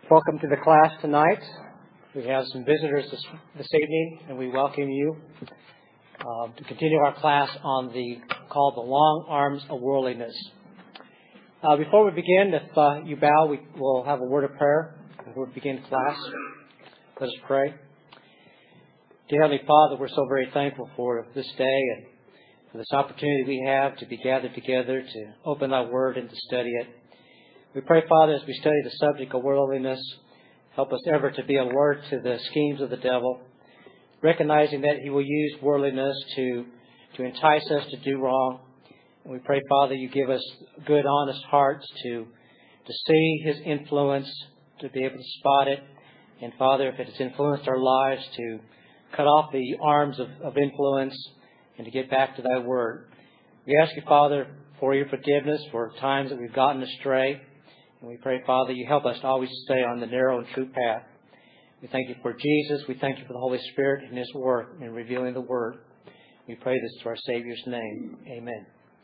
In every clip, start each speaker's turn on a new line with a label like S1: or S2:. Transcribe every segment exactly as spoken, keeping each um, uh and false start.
S1: Welcome to the class tonight. We have some visitors this, this evening, and we welcome you uh, to continue our class on the called The Long Arms of Worldliness. Uh, before we begin, if uh, you bow, we will have a word of prayer before we begin class. Let us pray. Dear Heavenly Father, we're so very thankful for this day and for this opportunity we have to be gathered together to open Thy Word and to study it. We pray, Father, as we study the subject of worldliness, help us ever to be alert to the schemes of the devil, recognizing that he will use worldliness to, to entice us to do wrong. And we pray, Father, you give us good, honest hearts to, to see his influence, to be able to spot it. And, Father, if it has influenced our lives, to cut off the arms of, of influence and to get back to Thy Word. We ask you, Father, for your forgiveness for times that we've gotten astray. And we pray, Father, you help us to always stay on the narrow and true path. We thank you for Jesus. We thank you for the Holy Spirit and His work in revealing the Word. We pray this through our Savior's name. Amen.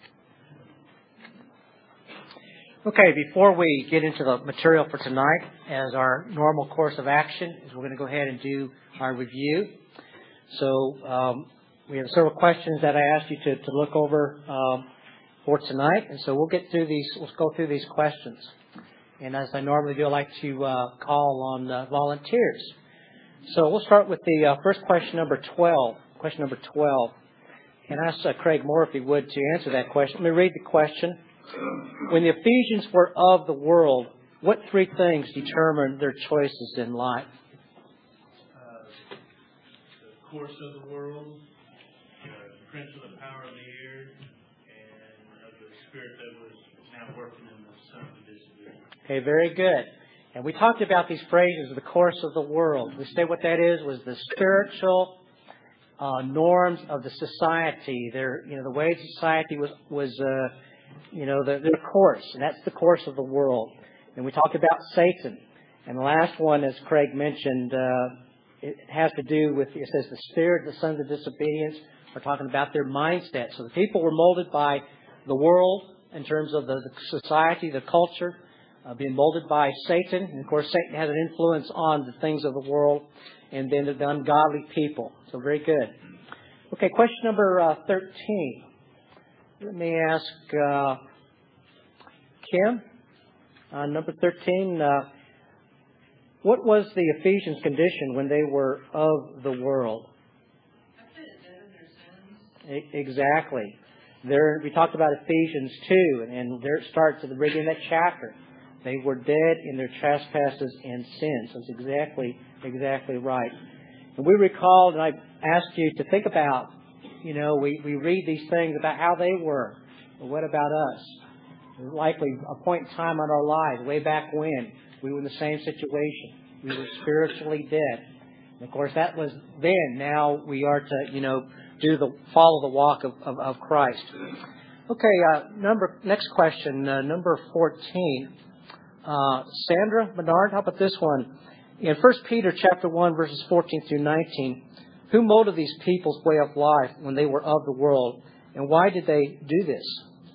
S1: Okay, before we get into the material for tonight, as our normal course of action, is we're going to go ahead and do our review. So um, we have several questions that I asked you to, to look over um, for tonight. And so we'll get through these, we'll go through these questions. And as I normally do, I like to uh, call on uh, volunteers. So we'll start with the uh, first question, number twelve. Question number twelve. And ask uh, Craig Moore, if he would, to answer that question. Let me read the question. When the Ephesians were of the world, what three things determined their choices in life?
S2: Uh, the course of the world, uh, the prince of the power of the air, and of the spirit that was now working in the son of disobedience.
S1: Okay, very good. And we talked about these phrases, the course of the world. We say what that is was the spiritual uh, norms of the society. Their, you know, the way society was was, uh, you know, the, their course, and that's the course of the world. And we talked about Satan. And the last one, as Craig mentioned, uh, it has to do with, it says the spirit, the sons of disobedience. We're talking about their mindset. So the people were molded by the world in terms of the, the society, the culture. Uh, being molded by Satan. And, of course, Satan has an influence on the things of the world and then the ungodly people. So very good. Okay, question number uh, thirteen. Let me ask uh, Kim, uh, number thirteen, uh, what was the Ephesians' condition when they were of the world? E- exactly. There, we talked about Ephesians two, and, and there it starts at the beginning of that chapter. They were dead in their trespasses and sins. That's exactly, exactly right. And we recalled, and I asked you to think about, you know, we, we read these things about how they were. But what about us? There's likely a point in time in our lives, way back when, we were in the same situation. We were spiritually dead. And of course, that was then. Now we are to, you know, do the follow the walk of, of, of Christ. Okay, uh, number next question, uh, number fourteen. Uh, Sandra Bernard, how about this one? In First Peter chapter one, verses fourteen through nineteen, who molded these people's way of life when they were of the world, and why did they do this?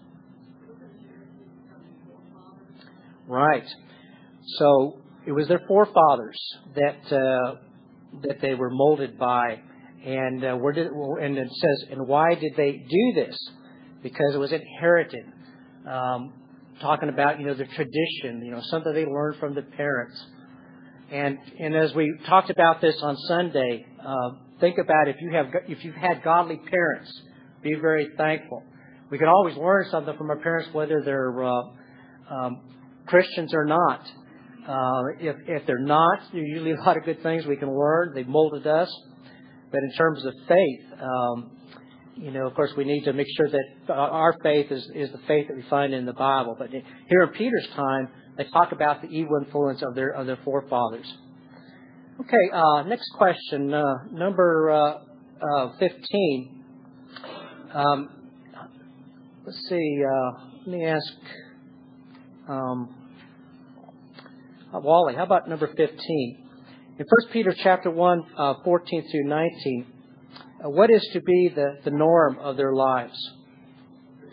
S1: Right. So it was their forefathers that uh, that they were molded by, and uh, where did and it says, and why did they do this? Because it was inherited. Um, talking about, you know, the tradition, you know, something they learned from the parents. And and as we talked about this on Sunday, uh, think about if you have if you've had godly parents, be very thankful. We can always learn something from our parents, whether they're uh, um, Christians or not. Uh, if if they're not, there's usually a lot of good things we can learn. They've molded us. But in terms of faith, um, you know, of course, we need to make sure that our faith is, is the faith that we find in the Bible. But here in Peter's time, they talk about the evil influence of their of their forefathers. Okay, uh, next question, uh, number uh, uh, fifteen. Um, let's see. Uh, let me ask um, Wally. How about number fifteen? In First Peter chapter one, uh, fourteen through nineteen. Uh, what is to be the, the norm of their lives?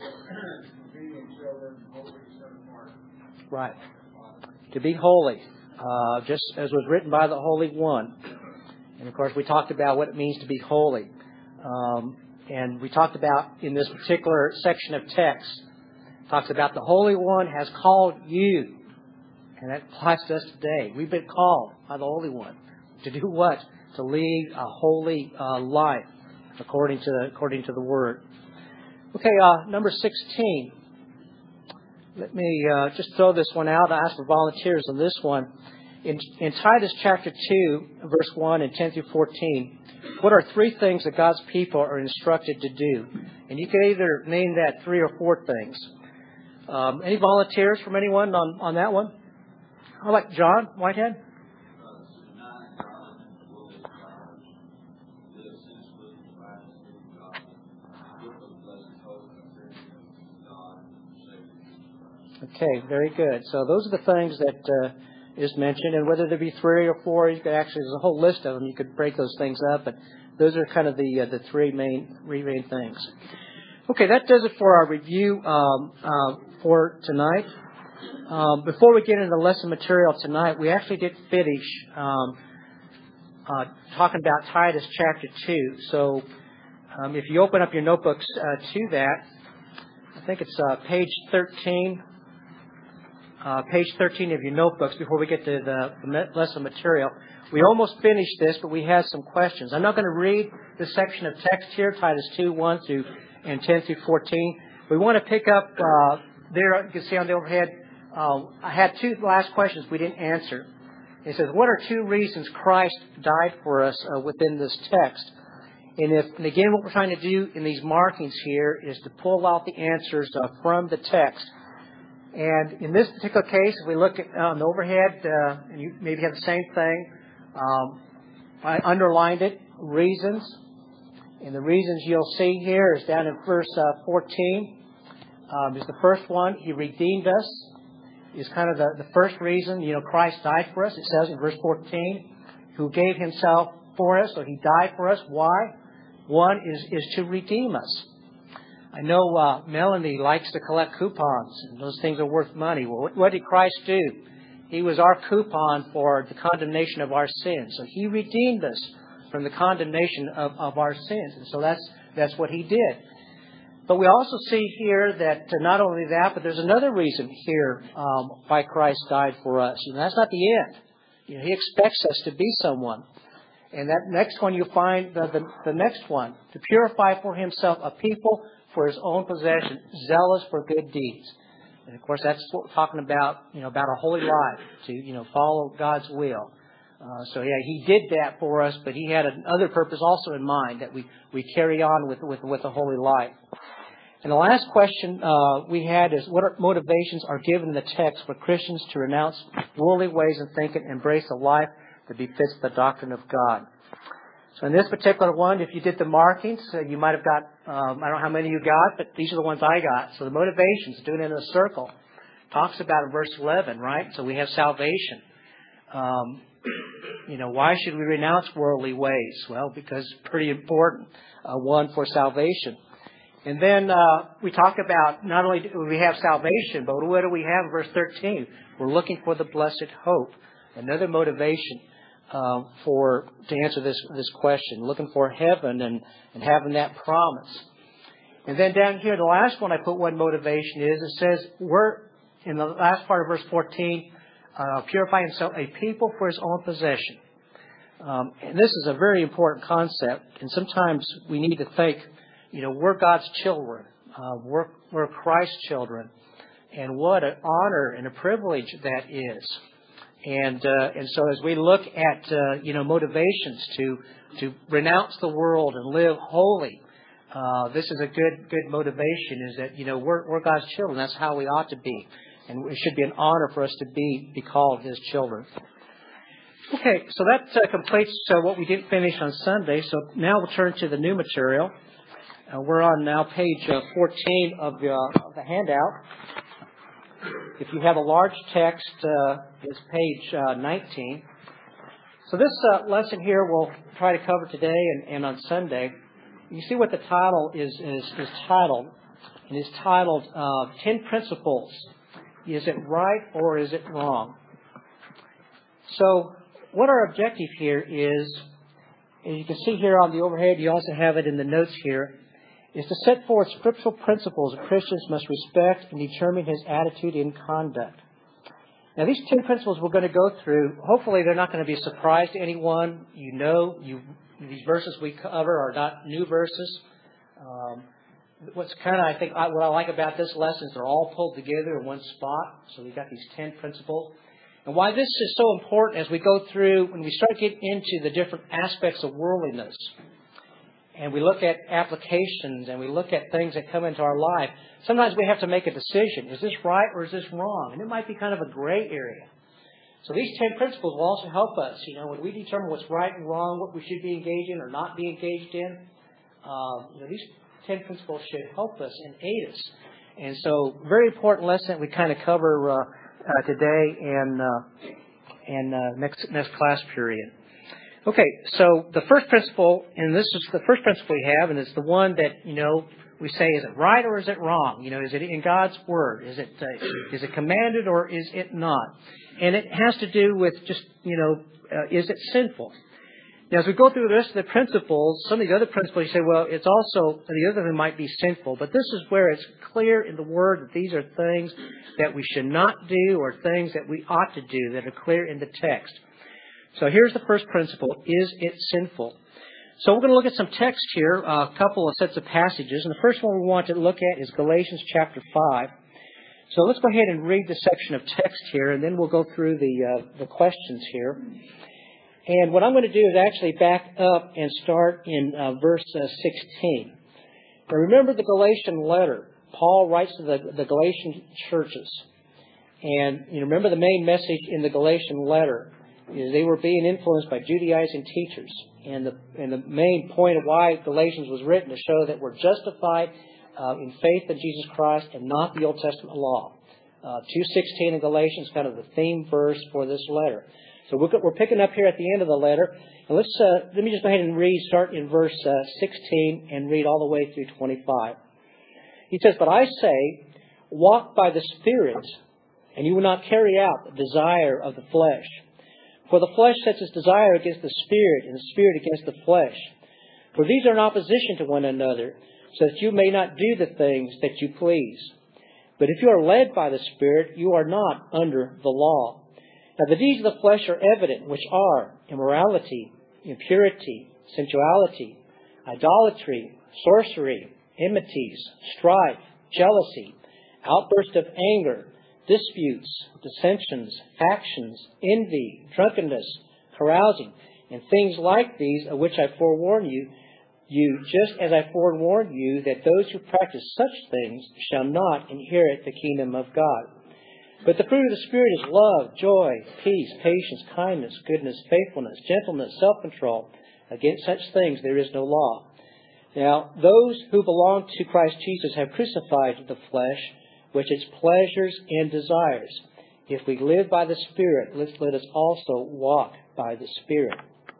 S1: Right. To be holy. uh, just as was written by the Holy One. And, of course, we talked about what it means to be holy. Um, and we talked about, in this particular section of text, talks about the Holy One has called you. And that applies to us today. We've been called by the Holy One to do what? To lead a holy uh, life according to the, according to the Word. Okay, uh, number sixteen. Let me uh, just throw this one out. I ask for volunteers on this one. In, in Titus chapter two, verse one and ten through fourteen, what are three things that God's people are instructed to do? And you can either name that three or four things. Um, any volunteers from anyone on, on that one? How about John Whitehead? Okay, very good. So those are the things that uh, is mentioned, and whether there be three or four, you could actually, there's a whole list of them. You could break those things up, but those are kind of the uh, the three main three main things. Okay, that does it for our review um, uh, for tonight. Um, before we get into the lesson material tonight, we actually did finish um, uh, talking about Titus chapter two. So um, if you open up your notebooks uh, to that, I think it's uh, page thirteen. Uh, page thirteen of your notebooks before we get to the, the lesson material. We almost finished this, but we had some questions. I'm not going to read the section of text here, Titus two, one through and ten through fourteen. We want to pick up uh, there. You can see on the overhead, uh, I had two last questions we didn't answer. It says, what are two reasons Christ died for us uh, within this text? And, if, and again, what we're trying to do in these markings here is to pull out the answers uh, from the text. And in this particular case, if we look at on the overhead, uh, and you maybe have the same thing, um, I underlined it, reasons. And the reasons you'll see here is down in verse uh, fourteen. Um, is the first one, He redeemed us. Is kind of the, the first reason, you know, Christ died for us. It says in verse fourteen, who gave Himself for us, so He died for us. Why? One is, is to redeem us. I know uh, Melanie likes to collect coupons, and those things are worth money. Well, what, what did Christ do? He was our coupon for the condemnation of our sins. So He redeemed us from the condemnation of, of our sins. And so that's that's what He did. But we also see here that uh, not only that, but there's another reason here um, why Christ died for us. And that's not the end. You know, He expects us to be someone. And that next one, you'll find the, the, the next one, to purify for Himself a people for His own possession, zealous for good deeds. And of course, that's what we're talking about, you know, about a holy life, to, you know, follow God's will. Uh, so yeah, He did that for us, but He had another purpose also in mind, that we, we carry on with, with, with a holy life. And the last question uh, we had is, what are motivations are given in the text for Christians to renounce worldly ways of thinking and embrace a life that befits the doctrine of God? So in this particular one, if you did the markings, uh, you might have got, um, I don't know how many you got, but these are the ones I got. So the motivations, doing it in a circle, talks about in verse eleven, right? So we have salvation. Um, you know, why should we renounce worldly ways? Well, because it's pretty important, uh, one, for salvation. And then uh, we talk about not only do we have salvation, but what do we have in verse thirteen? We're looking for the blessed hope, another motivation. Uh, for to answer this this question, looking for heaven and, and having that promise. And then down here, the last one I put one motivation is, it says, we're, in the last part of verse fourteen, uh, purify Himself a people for His own possession. Um, and this is a very important concept, and sometimes we need to think, you know, we're God's children. Uh, we're, we're Christ's children. And what an honor and a privilege that is. And uh, and so as we look at uh, you know motivations to to renounce the world and live holy, uh, this is a good good motivation. Is that you know we're we're God's children. That's how we ought to be, and it should be an honor for us to be be called His children. Okay, so that uh, completes uh, what we didn't finish on Sunday. So now we'll turn to the new material. Uh, we're on now page uh, fourteen of the uh, of the handout. If you have a large text, uh, it's page uh, nineteen. So this uh, lesson here we'll try to cover today and, and on Sunday. You see what the title is is, is titled. And it's titled uh, Ten Principles. Is it right or is it wrong? So what our objective here is, as you can see here on the overhead, you also have it in the notes here, is to set forth scriptural principles that Christians must respect and determine his attitude and conduct. Now, these ten principles we're going to go through, hopefully they're not going to be a surprise to anyone. You know, you, these verses we cover are not new verses. Um, what's kind of, I think, what I like about this lesson is they're all pulled together in one spot. So we've got these ten principles. And why this is so important as we go through, when we start getting into the different aspects of worldliness, and we look at applications, and we look at things that come into our life, sometimes we have to make a decision. Is this right or is this wrong? And it might be kind of a gray area. So these ten principles will also help us, you know, when we determine what's right and wrong, what we should be engaged in or not be engaged in. Um, you know, these ten principles should help us and aid us. And so, very important lesson that we kind of cover uh, uh, today and uh, and uh, next next class period. Okay, so the first principle, and this is the first principle we have, and it's the one that, you know, we say, is it right or is it wrong? You know, is it in God's Word? Is it uh, is it commanded or is it not? And it has to do with just, you know, uh, is it sinful? Now, as we go through the rest of the principles, some of the other principles, you say, well, it's also, the other thing might be sinful. But this is where it's clear in the Word that these are things that we should not do or things that we ought to do that are clear in the text. So here's the first principle. Is it sinful? So we're going to look at some text here, a couple of sets of passages. And the first one we want to look at is Galatians chapter five. So let's go ahead and read the section of text here, and then we'll go through the uh, the questions here. And what I'm going to do is actually back up and start in uh, verse uh, sixteen. Now remember the Galatian letter. Paul writes to the, the Galatian churches. And you remember the main message in the Galatian letter is they were being influenced by Judaizing teachers. And the, and the main point of why Galatians was written to show that we're justified uh, in faith in Jesus Christ and not the Old Testament law. Uh, two sixteen in Galatians is kind of the theme verse for this letter. So we're, we're picking up here at the end of the letter. And let's uh, let me just go ahead and read, start in verse uh, sixteen and read all the way through twenty-five. He says, "But I say, walk by the Spirit, and you will not carry out the desire of the flesh. For the flesh sets its desire against the Spirit, and the Spirit against the flesh. For these are in opposition to one another, so that you may not do the things that you please. But if you are led by the Spirit, you are not under the law. Now the deeds of the flesh are evident, which are immorality, impurity, sensuality, idolatry, sorcery, enmities, strife, jealousy, outburst of anger, disputes, dissensions, factions, envy, drunkenness, carousing, and things like these, of which I forewarn you, you just as I forewarned you, that those who practice such things shall not inherit the kingdom of God. But the fruit of the Spirit is love, joy, peace, patience, kindness, goodness, faithfulness, gentleness, self-control. Against such things there is no law. Now, those who belong to Christ Jesus have crucified the flesh, with its pleasures and desires. If we live by the Spirit, let's let us also walk by the Spirit."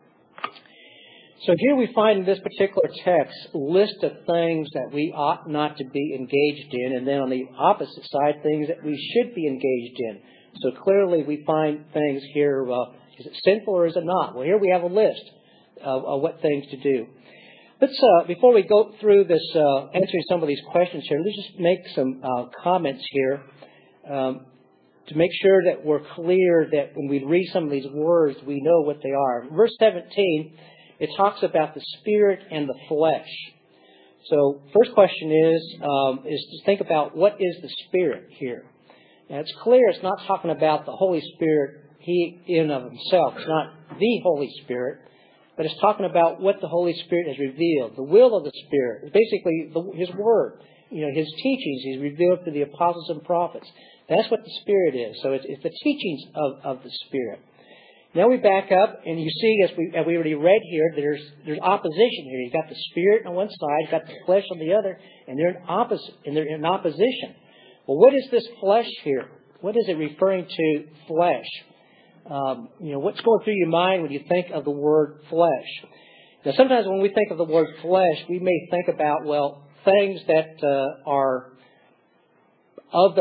S1: So here we find in this particular text a list of things that we ought not to be engaged in, and then on the opposite side, things that we should be engaged in. So clearly we find things here, uh, is it sinful or is it not? Well, here we have a list of, of what things to do. Let's, uh, before we go through this, uh, answering some of these questions here, let's just make some uh, comments here um, to make sure that we're clear that when we read some of these words, we know what they are. Verse seventeen, it talks about the Spirit and the flesh. So first question is, um, is to think about what is the Spirit here. Now it's clear it's not talking about the Holy Spirit, He in of Himself. It's not the Holy Spirit. But it's talking about what the Holy Spirit has revealed. The will of the Spirit. It's basically the, His Word. You know, His teachings He's revealed to the apostles and prophets. That's what the Spirit is. So it's, it's the teachings of, of the Spirit. Now we back up, and you see, as we, as we already read here, there's there's opposition here. You've got the Spirit on one side, you've got the flesh on the other, and they're in opposite, and they're in opposition. Well, what is this flesh here? What is it referring to, flesh? Um, you know, what's going through your mind when you think of the word flesh? Now, sometimes when we think of the word flesh, we may think about, well, things that uh, are of the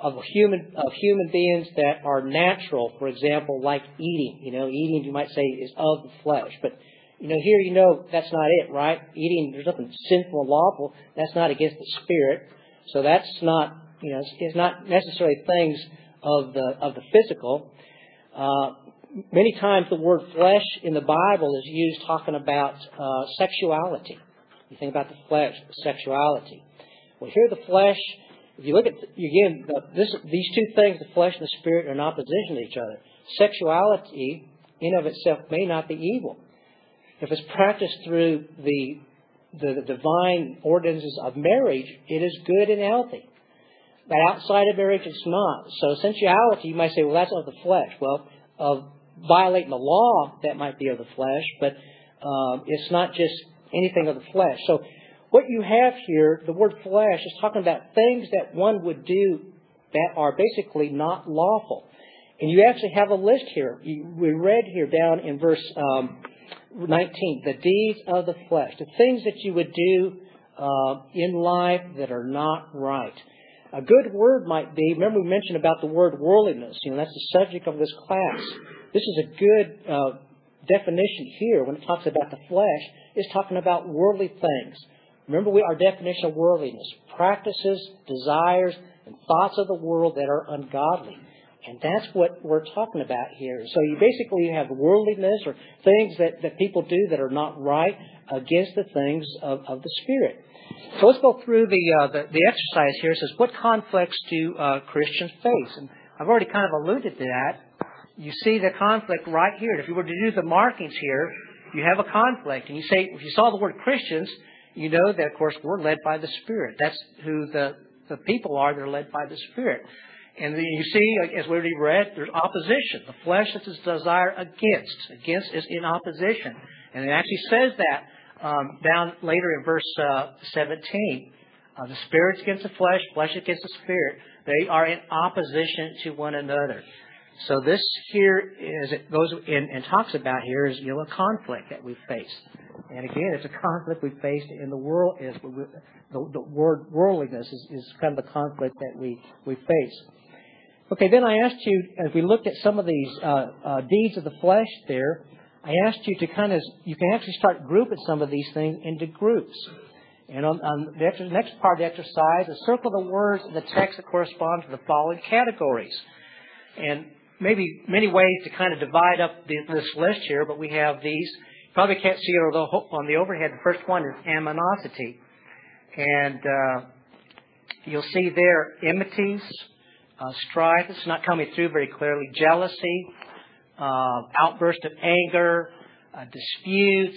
S1: of human of human beings that are natural. For example, like eating. You know, eating you might say is of the flesh, but you know here you know that's not it, right? Eating, there's nothing sinful and lawful. That's not against the spirit, so that's not you know it's, it's not necessarily things of the of the physical. Uh, many times the word flesh in the Bible is used talking about uh, sexuality. You think about the flesh, sexuality. Well, here the flesh, if you look at, again, the, this, these two things, the flesh and the spirit, are in opposition to each other. Sexuality, in of itself, may not be evil. If it's practiced through the, the, the divine ordinances of marriage, it is good and healthy. But outside of marriage, it's not. So sensuality, you might say, well, that's of the flesh. Well, of violating the law, that might be of the flesh, but um, it's not just anything of the flesh. So what you have here, the word flesh, is talking about things that one would do that are basically not lawful. And you actually have a list here. You, we read here down in verse um, nineteen, the deeds of the flesh, the things that you would do uh, in life that are not right. A good word might be, remember we mentioned about the word worldliness. You know, that's the subject of this class. This is a good uh, definition here when it talks about the flesh. It's talking about worldly things. Remember we, our definition of worldliness, practices, desires, and thoughts of the world that are ungodly. And that's what we're talking about here. So you basically have worldliness or things that, that people do that are not right against the things of, of the Spirit. So let's go through the, uh, the, the exercise here. It says, what conflicts do uh, Christians face? And I've already kind of alluded to that. You see the conflict right here. If you were to do the markings here, you have a conflict. And you say, if you saw the word Christians, you know that, of course, we're led by the Spirit. That's who the, the people are. They're led by the Spirit. And then you see, as we already read, there's opposition. The flesh is its desire against. Against is in opposition. And it actually says that um, down later in verse uh, seventeen. Uh, the Spirit's against the flesh, flesh against the Spirit. They are in opposition to one another. So this here, as it goes in and talks about here, is you know a conflict that we face. And again, it's a conflict we face in the world. Is the, the word worldliness is, is kind of the conflict that we, we face. Okay, then I asked you, as we looked at some of these uh, uh, deeds of the flesh there, I asked you to kind of, you can actually start grouping some of these things into groups. And on, on the exercise, next part of the exercise, circle the words in the text that correspond to the following categories. And maybe many ways to kind of divide up the, this list here, but we have these. You probably can't see it on the overhead. The first one is animosity. And uh, you'll see there enmities, uh, strife. It's not coming through very clearly. Jealousy, uh, outburst of anger, uh, disputes,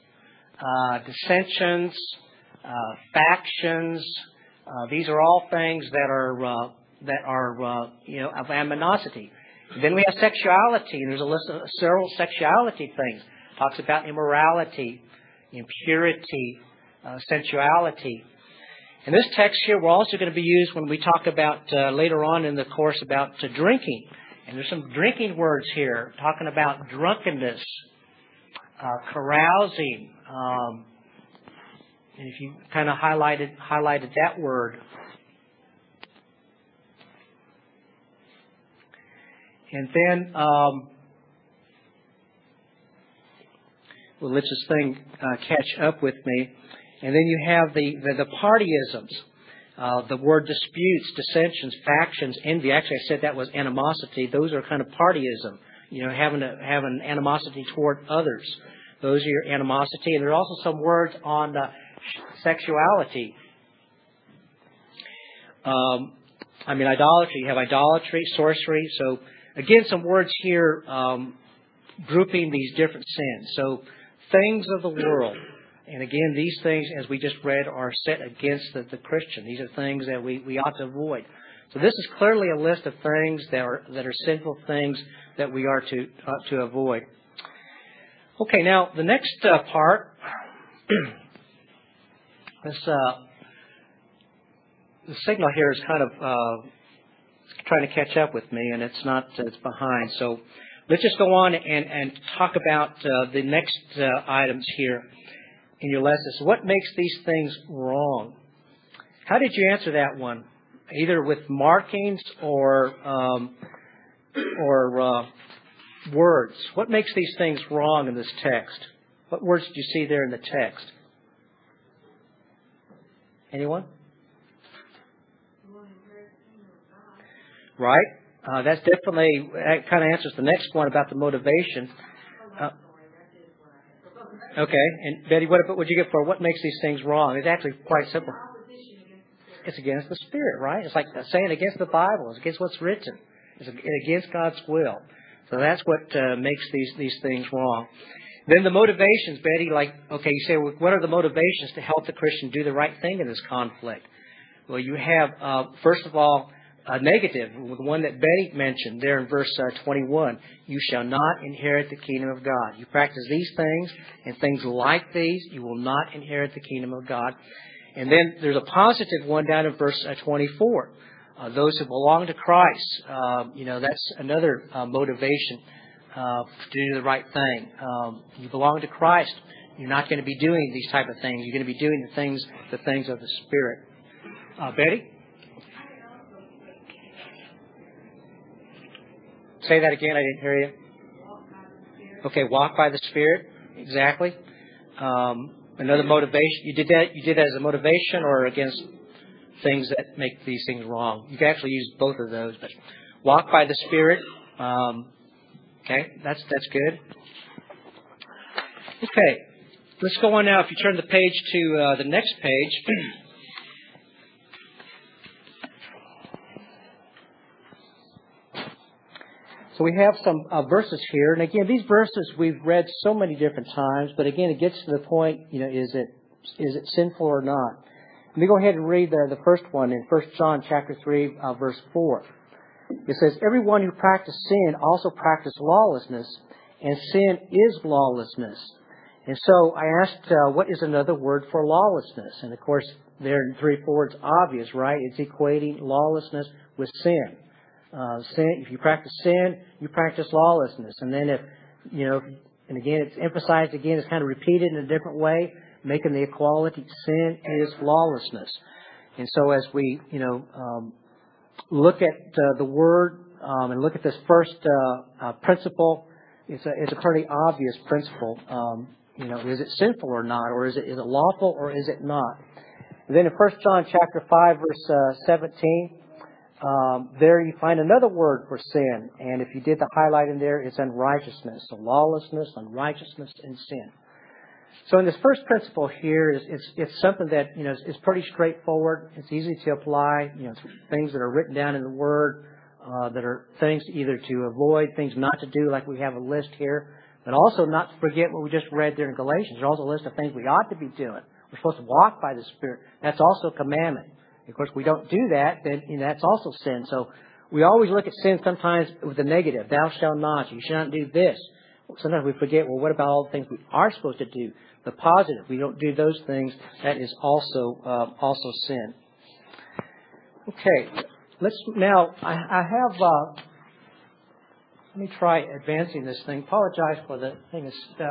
S1: uh, dissensions, uh, factions. Uh, these are all things that are uh, that are uh, you know of animosity. And then we have sexuality, and there's a list of several sexuality things. It talks about immorality, impurity, uh, sensuality. And this text here we're also going to be used when we talk about uh, later on in the course about uh, drinking. And there's some drinking words here talking about drunkenness, uh, carousing. Um, and if you kind of highlighted highlighted that word. And then, um, well, let this thing uh, catch up with me. And then you have the, the, the partyisms, uh, the word disputes, dissensions, factions, envy. Actually, I said that was animosity. Those are kind of partyism, you know, having a, having animosity toward others. Those are your animosity. And there are also some words on uh, sexuality. Um, I mean, idolatry. You have idolatry, sorcery. So, again, some words here um, grouping these different sins. So, things of the world. And again, these things, as we just read, are set against the, the Christian. These are things that we, we ought to avoid. So this is clearly a list of things that are that are sinful things that we are to uh, to avoid. Okay, now the next uh, part. this uh, the signal here is kind of uh, trying to catch up with me, and it's not. It's behind. So let's just go on and and talk about uh, the next uh, items here in your lessons. What makes these things wrong? How did you answer that one? either with markings or um, or uh, words. What makes these things wrong in this text? What words did you see there in the text? Anyone? Right? Uh, that's definitely, that kind of answers the next one about the motivation. Uh, okay. And Betty, what would you get for what makes these things wrong? It's actually quite simple. It's against the Spirit, right? It's like saying against the Bible. It's against what's written. It's against God's will. So that's what uh, makes these, these things wrong. Then the motivations, Betty, like, okay, you say, well, what are the motivations to help the Christian do the right thing in this conflict? Well, you have, uh, first of all, a negative, the one that Betty mentioned there in verse uh, twenty-one. You shall not inherit the kingdom of God. You practice these things and things like these, you will not inherit the kingdom of God. And then there's a positive one down in verse uh, twenty-four. Uh, those who belong to Christ, uh, you know, that's another uh, motivation uh, to do the right thing. Um, you belong to Christ. You're not going to be doing these type of things. You're going to be doing the things, the things of the Spirit. Uh, Betty? Say that again. I didn't hear you. Okay, walk by the Spirit. Exactly. Um, another motivation. You did that. You did that as a motivation or against things that make these things wrong. You can actually use both of those. But walk by the Spirit. Um, okay, that's that's good. Okay, let's go on now. If you turn the page to uh, the next page. So we have some uh, verses here, and again, these verses we've read so many different times. But again, it gets to the point. You know, is it is it sinful or not? Let me go ahead and read the, the first one in First John chapter three, uh, verse four. It says, "Everyone who practices sin also practices lawlessness, and sin is lawlessness." And so I asked, uh, what is another word for lawlessness? And of course, there in three, four, it's obvious, right? It's equating lawlessness with sin. Uh, sin, if you practice sin, you practice lawlessness. And then if, you know, and again, it's emphasized again, it's kind of repeated in a different way, making the equality, sin is lawlessness. And so as we, you know, um, look at uh, the word um, and look at this first uh, uh, principle, it's a, it's a pretty obvious principle. Um, you know, is it sinful or not? Or is it, is it lawful or is it not? And then in First John chapter five, verse uh, seventeen, Um, there you find another word for sin, and if you did the highlight in there, it's unrighteousness. So lawlessness, unrighteousness, and sin. So in this first principle here, is it's it's something that you know is, is pretty straightforward. It's easy to apply. You know, it's things that are written down in the Word uh, that are things either to avoid, things not to do, like we have a list here, but also not to forget what we just read there in Galatians. There's also a list of things we ought to be doing. We're supposed to walk by the Spirit. That's also a commandment. Of course, we don't do that, then you know, that's also sin. So we always look at sin sometimes with the negative. Thou shalt not. You shall not do this. Sometimes we forget, well, what about all the things we are supposed to do? The positive. We don't do those things. That is also uh, also sin. Okay. Let's now, I, I have, uh, let me try advancing this thing. Apologize for the thing is stuck.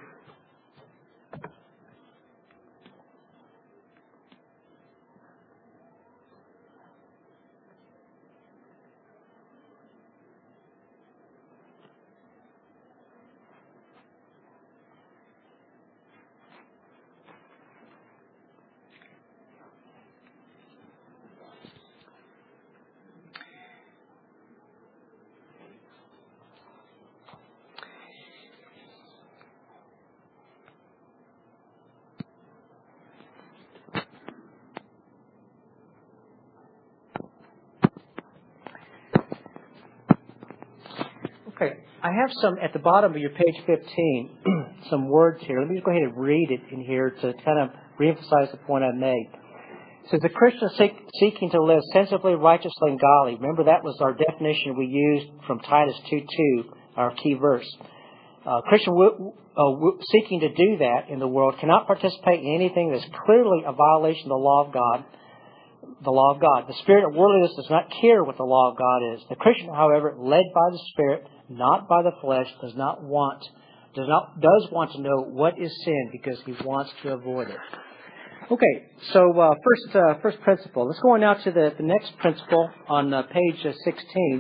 S1: Okay, I have some at the bottom of your page fifteen, some words here. Let me just go ahead and read it in here to kind of reemphasize the point I made. It says, the Christian seek, seeking to live sensibly, righteously, and godly. Remember, that was our definition we used from Titus two two, our key verse. Uh, Christian w- uh, w- seeking to do that in the world cannot participate in anything that's clearly a violation of the law of God. The law of God. The spirit of worldliness does not care what the law of God is. The Christian, however, led by the Spirit, not by the flesh, does not want, does not, does want to know what is sin because he wants to avoid it. Okay, so uh, first uh, first principle. Let's go on now to the, the next principle on uh, page uh, sixteen.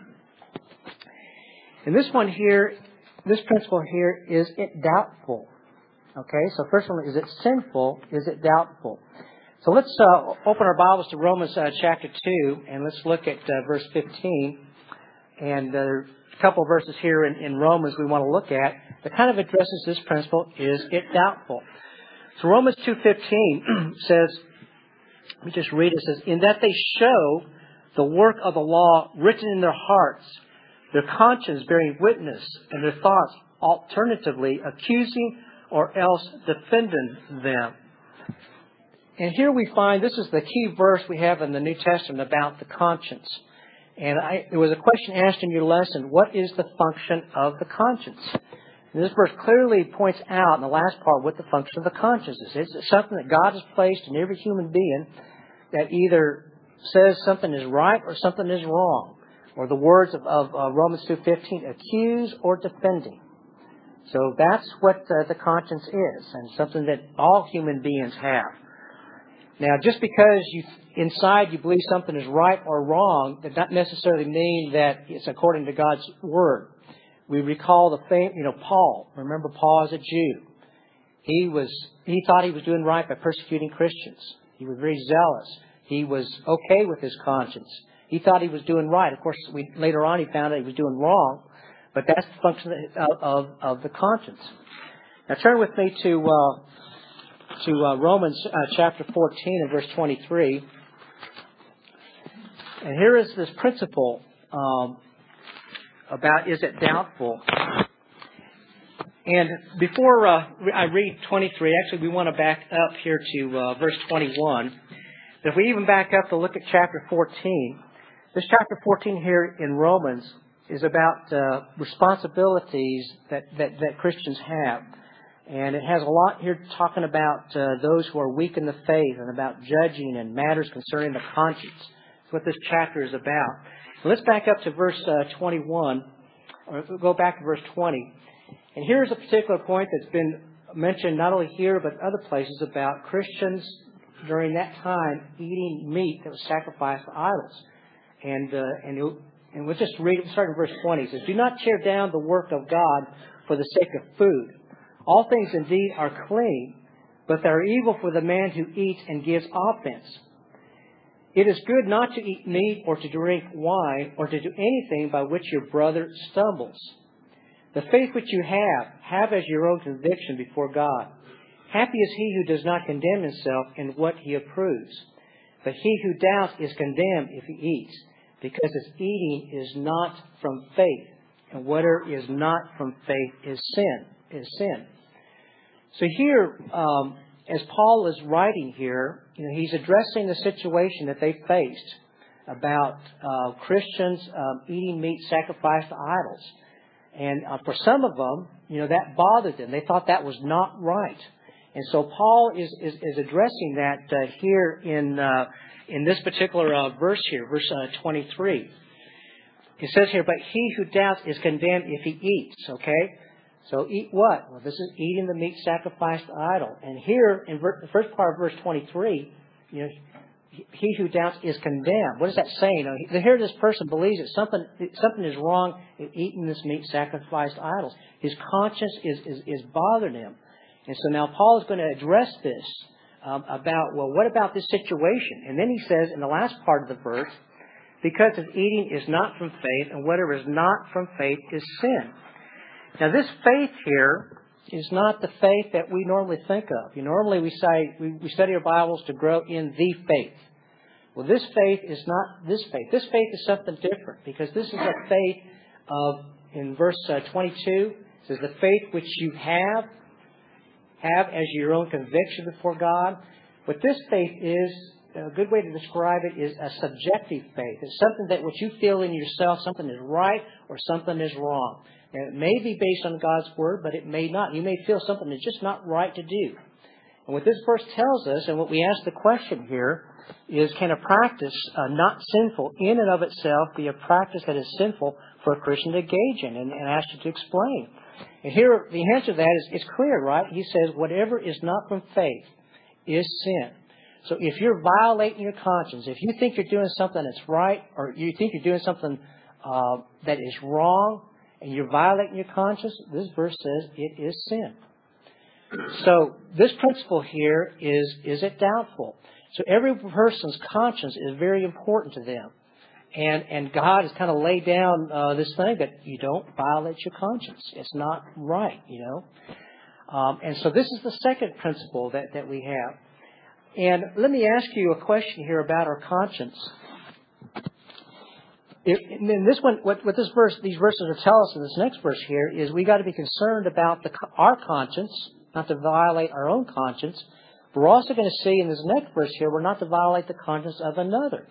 S1: And this one here, this principle here, is it doubtful? Okay, so first one, is it sinful? Is it doubtful? So let's uh, open our Bibles to Romans uh, chapter two, and let's look at uh, verse fifteen. And uh, there's a couple of verses here in, in Romans we want to look at that kind of addresses this principle, is it doubtful? So Romans two fifteen says, let me just read it, it says, in that they show the work of the law written in their hearts, their conscience bearing witness, and their thoughts alternatively accusing or else defending them. And here we find, this is the key verse we have in the New Testament about the conscience. And I, there was a question asked in your lesson, what is the function of the conscience? And this verse clearly points out in the last part what the function of the conscience is. It's something that God has placed in every human being that either says something is right or something is wrong. Or the words of, of uh, Romans two fifteen, accuse or defending. So that's what uh, the conscience is, and something that all human beings have. Now, just because you inside you believe something is right or wrong, does not necessarily mean that it's according to God's word. We recall the fame, you know, Paul. Remember, Paul as a Jew. He was he thought he was doing right by persecuting Christians. He was very zealous. He was okay with his conscience. He thought he was doing right. Of course, we, later on he found out he was doing wrong. But that's the function of, of, of the conscience. Now turn with me to uh, to uh, Romans uh, chapter fourteen and verse twenty-three. And here is this principle um, about is it doubtful. And before uh, I read twenty-three, actually we want to back up here to uh, verse twenty-one. If we even back up to look at chapter fourteen, this chapter fourteen here in Romans is about uh, responsibilities that, that, that Christians have. And it has a lot here talking about uh, those who are weak in the faith and about judging and matters concerning the conscience. That's what this chapter is about. Let's back up to verse uh, twenty-one, or go back to verse twenty. And here's a particular point that's been mentioned not only here but other places about Christians during that time eating meat that was sacrificed to idols. And, uh, and it, And we'll just read it, starting in verse twenty. It says, do not tear down the work of God for the sake of food. All things indeed are clean, but they are evil for the man who eats and gives offense. It is good not to eat meat or to drink wine or to do anything by which your brother stumbles. The faith which you have, have as your own conviction before God. Happy is he who does not condemn himself in what he approves. But he who doubts is condemned if he eats, because his eating is not from faith. And whatever is not from faith is sin, is sin. So here, um, as Paul is writing here, you know, he's addressing the situation that they faced about uh, Christians um, eating meat sacrificed to idols. And uh, for some of them, you know, that bothered them. They thought that was not right. And so Paul is, is, is addressing that uh, here in uh, in this particular uh, verse here, verse uh, twenty-three. It says here, but he who doubts is condemned if he eats, okay? So eat what? Well, this is eating the meat sacrificed to idol. And here, in ver- the first part of verse twenty-three, you know, he who doubts is condemned. What is that saying? Now, here this person believes that something something is wrong in eating this meat sacrificed to idols. His conscience is, is, is bothering him. And so now Paul is going to address this um, about, well, what about this situation? And then he says in the last part of the verse, because his eating is not from faith, and whatever is not from faith is sin. Now this faith here is not the faith that we normally think of. You know, normally we say we, we study our Bibles to grow in the faith. Well, this faith is not this faith. This faith is something different, because this is a faith of, in verse uh, twenty-two, it says, the faith which you have, have as your own conviction before God. What this faith is, a good way to describe it is a subjective faith. It's something that what you feel in yourself, something is right or something is wrong. And it may be based on God's Word, but it may not. You may feel something is just not right to do. And what this verse tells us, and what we ask the question here, is can a practice uh, not sinful in and of itself be a practice that is sinful for a Christian to engage in? And, and ask you to explain. And here, the answer to that is it's clear, right? He says, whatever is not from faith is sin. So if you're violating your conscience, if you think you're doing something that's right, or you think you're doing something uh, that is wrong, and you're violating your conscience, this verse says it is sin. So this principle here is, is it doubtful? So every person's conscience is very important to them. And and God has kind of laid down uh, this thing that you don't violate your conscience. It's not right, you know. Um, and so this is the second principle that, that we have. And let me ask you a question here about our conscience. If, and then this one, what, what this verse, these verses will tell us in this next verse here is we got to be concerned about the, our conscience, not to violate our own conscience. But we're also going to see in this next verse here, we're not to violate the conscience of another.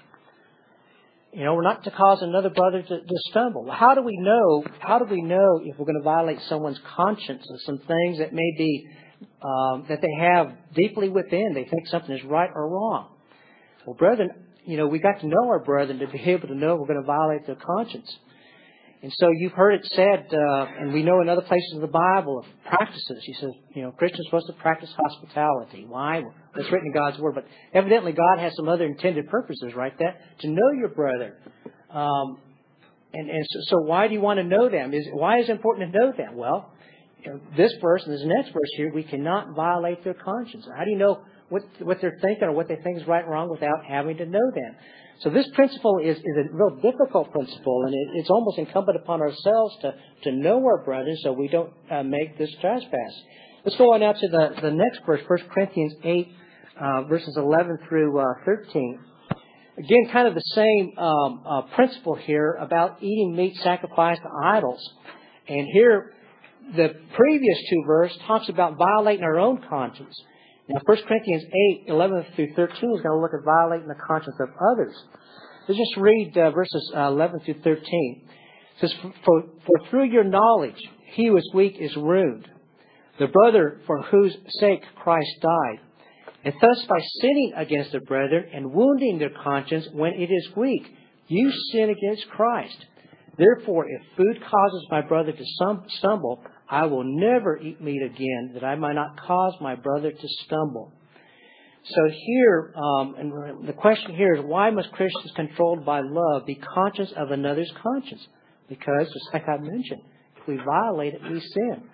S1: You know, we're not to cause another brother to, to stumble. How do we know? How do we know if we're going to violate someone's conscience of some things that may be um, that they have deeply within? They think something is right or wrong. Well, brethren, you know, we got to know our brethren to be able to know we're going to violate their conscience. And so you've heard it said, uh, and we know in other places of the Bible of practices. He says, you know, Christians are supposed to practice hospitality. Why? Well, it's written in God's Word. But evidently God has some other intended purposes, right? That to know your brother. Um, and and so, so why do you want to know them? Is Why is it important to know them? Well, you know, this verse and this next verse here, we cannot violate their conscience. How do you know what what they're thinking or what they think is right and wrong without having to know them? So this principle is, is a real difficult principle, and it, it's almost incumbent upon ourselves to, to know our brothers so we don't uh, make this trespass. Let's go on now to the, the next verse, First Corinthians eight, uh, verses eleven through uh, thirteen. Again, kind of the same um, uh, principle here about eating meat sacrificed to idols. And here, the previous two verses talks about violating our own conscience. Now, First Corinthians eight, eleven through thirteen is going to look at violating the conscience of others. Let's just read uh, verses uh, eleven through thirteen. It says, for, for through your knowledge, he who is weak is ruined, the brother for whose sake Christ died. And thus by sinning against the brethren and wounding their conscience when it is weak, you sin against Christ. Therefore, if food causes my brother to stumble, I will never eat meat again, that I might not cause my brother to stumble. So here, um, and the question here is, why must Christians controlled by love be conscious of another's conscience? Because, just like I mentioned, if we violate it, we sin.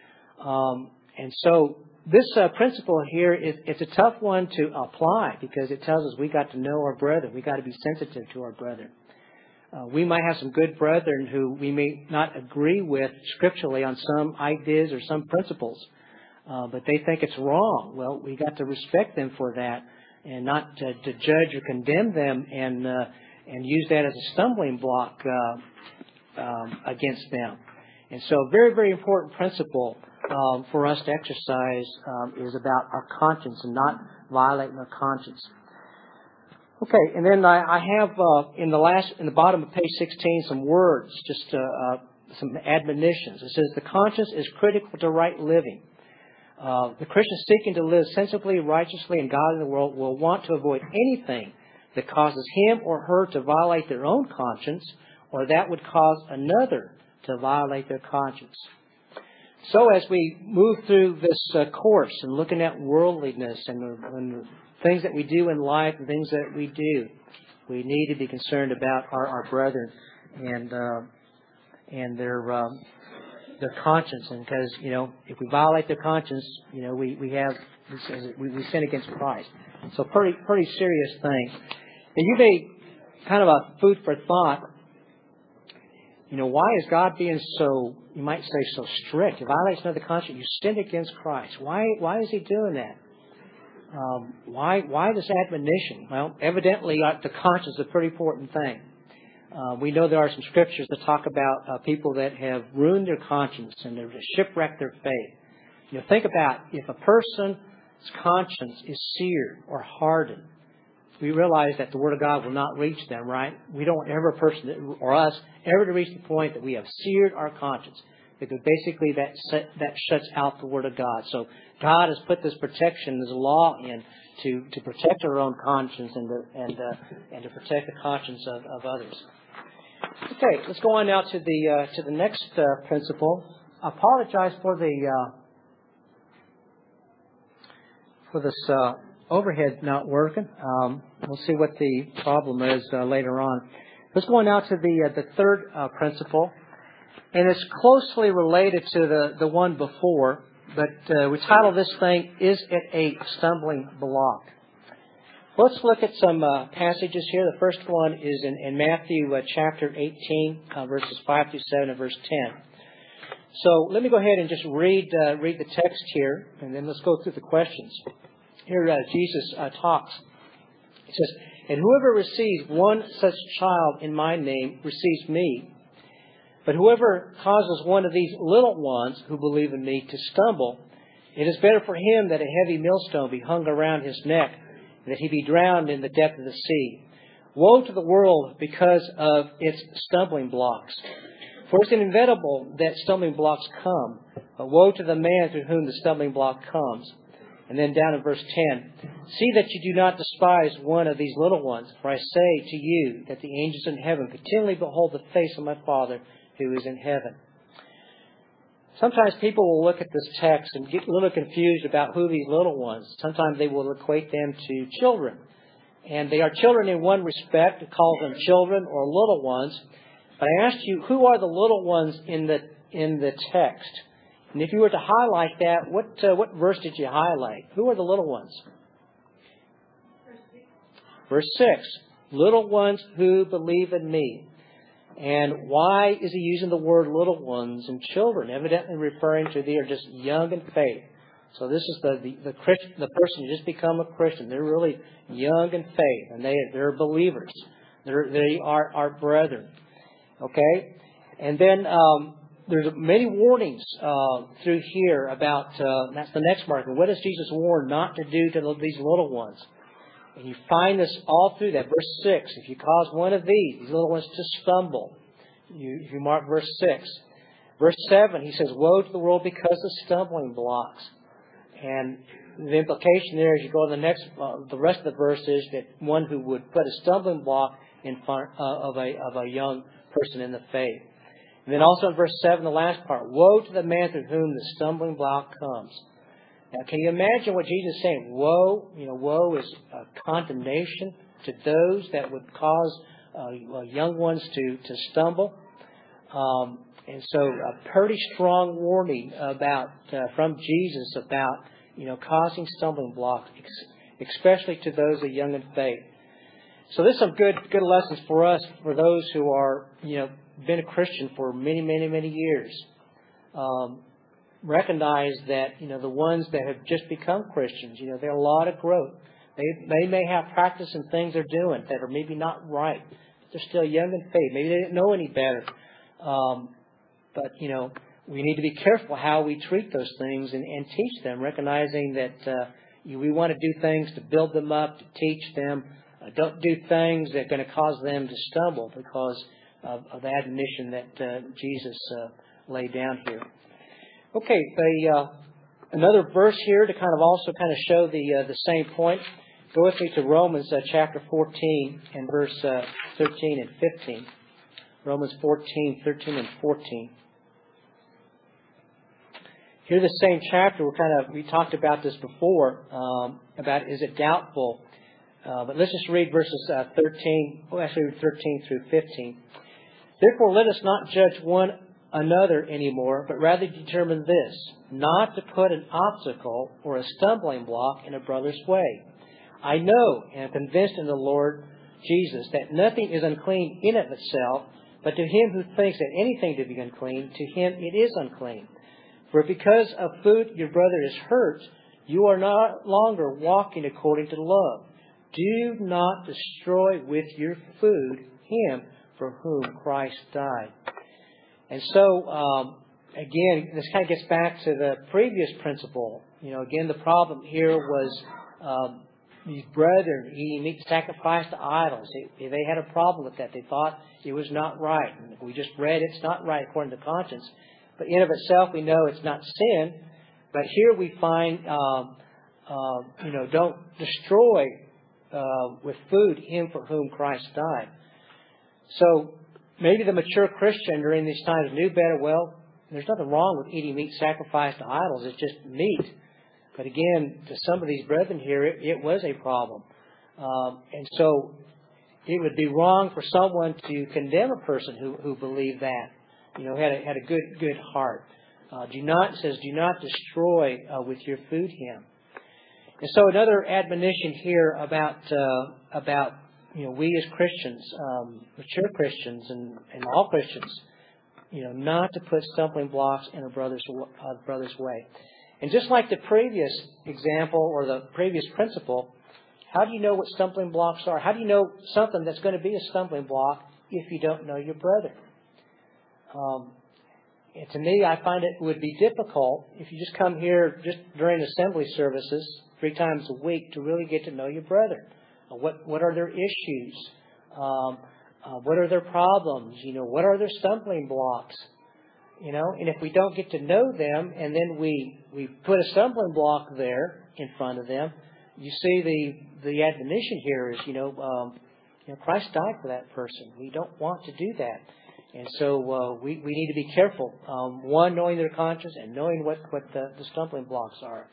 S1: Um, and so this uh, principle here is it's a tough one to apply because it tells us we got to know our brethren. We got to be sensitive to our brethren. Uh, we might have some good brethren who we may not agree with scripturally on some ideas or some principles, uh, but they think it's wrong. Well, we got to respect them for that and not to, to judge or condemn them and uh, and use that as a stumbling block uh, um, against them. And so a very, very important principle um, for us to exercise um, is about our conscience and not violating our conscience. Okay, and then I, I have uh, in the last, in the bottom of page sixteen, some words, just uh, uh, some admonitions. It says the conscience is critical to right living. Uh, the Christian seeking to live sensibly, righteously, and God in the world will want to avoid anything that causes him or her to violate their own conscience, or that would cause another to violate their conscience. So as we move through this uh, course and looking at worldliness and, and things that we do in life and things that we do, we need to be concerned about our, our brethren and uh, and their um, their conscience. And because, you know, if we violate their conscience, you know, we, we have we, we sin against Christ. So pretty pretty serious thing. And you may kind of a food for thought. You know, why is God being so, you might say, so strict? If violates another conscience, you sin against Christ. Why why is he doing that? Um, why why this admonition? Well, evidently uh, the conscience is a pretty important thing. Uh, we know there are some scriptures that talk about uh, people that have ruined their conscience and they've shipwrecked their faith. You know, think about if a person's conscience is seared or hardened, we realize that the Word of God will not reach them, right? We don't want every person or us ever to reach the point that we have seared our conscience, because basically that set, that shuts out the Word of God. So God has put this protection, this law in to, to protect our own conscience and to, and uh, and to protect the conscience of, of others. Okay, let's go on now to the uh, to the next uh, principle. I apologize for the uh, for this uh, overhead not working. Um, we'll see what the problem is uh, later on. Let's go on now to the uh, the third uh, principle, and it's closely related to the, the one before, but uh, we title this thing, Is It a Stumbling Block? Let's look at some uh, passages here. The first one is in, in Matthew uh, chapter eighteen, uh, verses five through seven and verse ten. So let me go ahead and just read uh, read the text here, and then let's go through the questions. Here uh, Jesus uh, talks. He says, "And whoever receives one such child in my name receives me. But whoever causes one of these little ones who believe in me to stumble, it is better for him that a heavy millstone be hung around his neck, and that he be drowned in the depth of the sea. Woe to the world because of its stumbling blocks. For it's inevitable that stumbling blocks come, but woe to the man through whom the stumbling block comes." And then down in verse ten, "See that you do not despise one of these little ones, for I say to you that the angels in heaven continually behold the face of my Father who is in heaven." Sometimes people will look at this text and get a little confused about who these little ones. Sometimes they will equate them to children. And they are children in one respect. It calls them children or little ones. But I asked you, who are the little ones in the in the text? And if you were to highlight that, what uh, what verse did you highlight? Who are the little ones? Verse six. Little ones who believe in me. And why is he using the word little ones and children? Evidently referring to they are just young in faith. So this is the the, the Christian, the person who just become a Christian. They're really young in faith, and they they're believers. They're, they are our brethren. Okay, and then um, there's many warnings uh, through here about. Uh, that's the next mark. What does Jesus warn not to do to these little ones? And you find this all through that. Verse six, if you cause one of these, these little ones, to stumble, you, if you mark verse six. Verse seven, he says, "Woe to the world because of stumbling blocks." And the implication there, as you go to the next, uh, the rest of the verse is that one who would put a stumbling block in front uh, of a of a young person in the faith. And then also in verse seven, the last part, "Woe to the man through whom the stumbling block comes." Now, can you imagine what Jesus is saying? Woe, you know, woe is uh, condemnation to those that would cause uh, young ones to, to stumble. Um, and so a pretty strong warning about uh, from Jesus about, you know, causing stumbling blocks, especially to those who are young in faith. So there's some good good lessons for us, for those who are, you know, been a Christian for many, many, many years. Um, recognize that, you know, the ones that have just become Christians, you know, there are a lot of growth. They they may have practice in things they're doing that are maybe not right. They're still young in faith. Maybe they didn't know any better. Um, but, you know, we need to be careful how we treat those things and, and teach them, recognizing that uh, we want to do things to build them up, to teach them. Uh, don't do things that are going to cause them to stumble because of, of the admonition that uh, Jesus uh, laid down here. Okay, the, uh, another verse here to kind of also kind of show the uh, the same point. Go with me to Romans uh, chapter fourteen and verse uh, thirteen and fifteen. Romans fourteen, thirteen and fourteen. Here, the same chapter. We're kind of we talked about this before um, about is it doubtful. Uh, but let's just read verses uh, thirteen. Oh, actually, read thirteen through fifteen. "Therefore, let us not judge one another anymore, but rather determine this, not to put an obstacle or a stumbling block in a brother's way. I know and am convinced in the Lord Jesus that nothing is unclean in of itself, but to him who thinks that anything to be unclean, to him it is unclean. For because of food your brother is hurt, you are no longer walking according to love. Do not destroy with your food him for whom Christ died." And so, um, again, this kind of gets back to the previous principle. You know, again, the problem here was um, these brethren eating meat sacrificed to idols. They, they had a problem with that. They thought it was not right. And we just read it's not right according to conscience. But in of itself, we know it's not sin. But here we find, um, uh, you know, don't destroy uh, with food him for whom Christ died. So maybe the mature Christian during these times knew better. Well, there's nothing wrong with eating meat sacrificed to idols. It's just meat. But again, to some of these brethren here, it, it was a problem. Um, and so it would be wrong for someone to condemn a person who, who believed that, you know, had a, had a good good heart. Uh, do not, it says, do not destroy uh, with your food him. And so another admonition here about, uh, about you know, we as Christians, um, mature Christians and, and all Christians, you know, not to put stumbling blocks in a brother's, uh, brother's way. And just like the previous example or the previous principle, how do you know what stumbling blocks are? How do you know something that's going to be a stumbling block if you don't know your brother? Um, and to me, I find it would be difficult if you just come here just during assembly services three times a week to really get to know your brother. Uh, what what are their issues? Um, uh, what are their problems? You know, what are their stumbling blocks? You know, and if we don't get to know them, and then we we put a stumbling block there in front of them, you see the the admonition here is, you know, um, you know, Christ died for that person. We don't want to do that, and so uh, we we need to be careful. Um, one, knowing their conscience, and knowing what what the, the stumbling blocks are.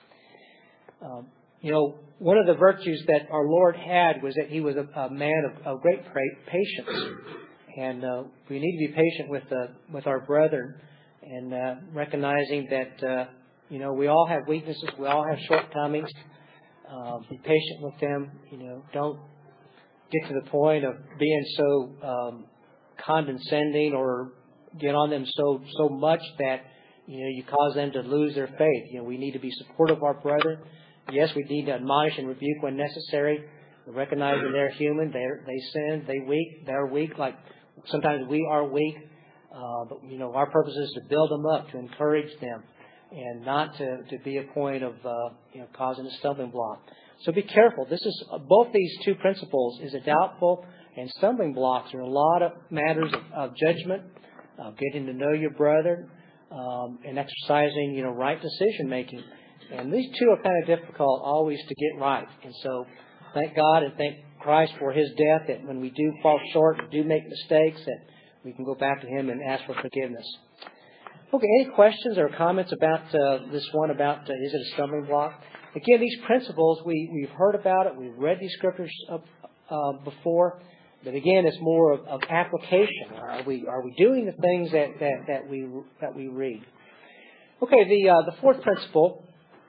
S1: Um, you know, one of the virtues that our Lord had was that He was a, a man of, of great patience, and uh, we need to be patient with the with our brethren. And uh, recognizing that, uh, you know, we all have weaknesses, we all have shortcomings. Uh, be patient with them. You know, don't get to the point of being so um, condescending or get on them so so much that, you know, you cause them to lose their faith. You know, we need to be supportive of our brethren. Yes, we need to admonish and rebuke when necessary. Recognizing they're human, they they sin, they weak, they're weak. Like sometimes we are weak. Uh, but, you know, our purpose is to build them up, to encourage them, and not to, to be a point of, uh, you know, causing a stumbling block. So be careful. This is, uh, both these two principles is a doubtful and stumbling blocks. There are a lot of matters of, of judgment, uh, getting to know your brother, um, and exercising, you know, right decision making. And these two are kind of difficult always to get right. And so thank God and thank Christ for His death, that when we do fall short and do make mistakes, that we can go back to Him and ask for forgiveness. Okay, any questions or comments about uh, this one about uh, is it a stumbling block? Again, these principles, we, we've heard about it. We've read these scriptures uh, uh, before. But again, it's more of, of application. Are we are we doing the things that, that, that we that we read? Okay, the uh, the fourth principle.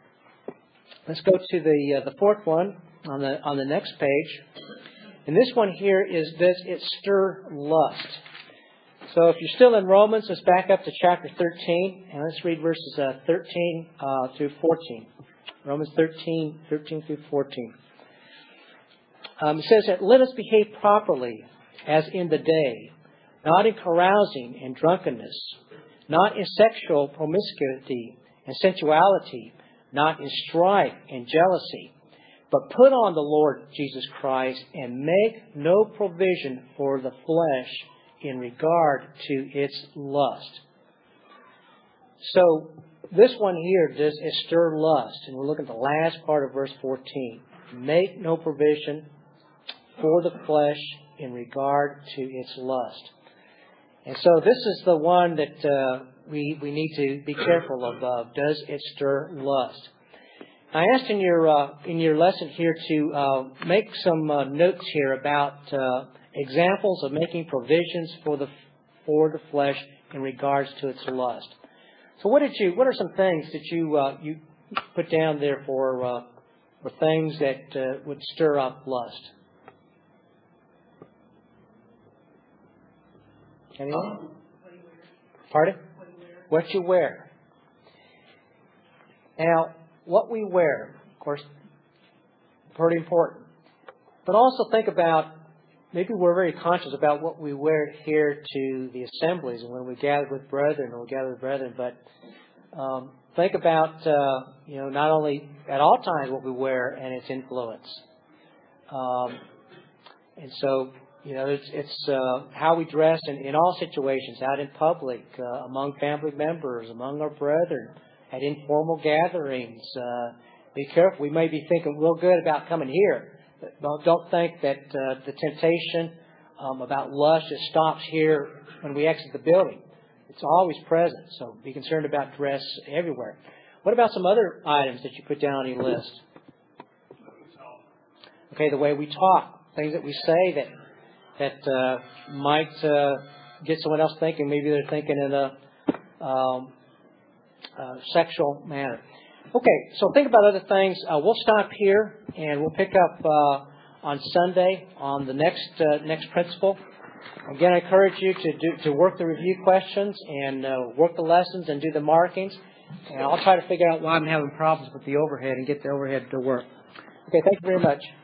S1: Let's go to the uh, the fourth one on the on the next page. And this one here is, does it stir lust? So if you're still in Romans, let's back up to chapter thirteen, and let's read verses uh, thirteen uh, through fourteen. Romans thirteen, thirteen through fourteen. Um, it says that, let us behave properly as in the day, not in carousing and drunkenness, not in sexual promiscuity and sensuality, not in strife and jealousy, but put on the Lord Jesus Christ and make no provision for the flesh in regard to its lust. So this one here, does it stir lust? And we're looking at the last part of verse fourteen. Make no provision for the flesh in regard to its lust. And so this is the one that uh, we we need to be careful of. Uh, does it stir lust? I asked in your uh, in your lesson here to uh, make some uh, notes here about uh, examples of making provisions for the for the flesh in regards to its lust. So, what did you? What are some things that you uh, you put down there for uh, for things that uh, would stir up lust? Anyone? Pardon? What you wear. Now, what we wear, of course, pretty important. But also think about, maybe we're very conscious about what we wear here to the assemblies and when we gather with brethren or we gather with brethren. But um, think about, uh, you know, not only at all times what we wear and its influence. Um, and so, you know, it's, it's uh, how we dress in, in all situations, out in public, uh, among family members, among our brethren, at informal gatherings. Uh, be careful. We may be thinking real good about coming here, but don't think that uh, the temptation um, about lust just stops here when we exit the building. It's always present, so be concerned about dress everywhere. What about some other items that you put down on your list? Okay, the way we talk, things that we say that that uh, might uh, get someone else thinking. Maybe they're thinking in a um, uh, sexual manner. Okay, so think about other things. Uh, we'll stop here and we'll pick up uh, on Sunday on the next uh, next principle. Again, I encourage you to do, to work the review questions and uh, work the lessons and do the markings. And I'll try to figure out why I'm having problems with the overhead and get the overhead to work. Okay, thank you very much.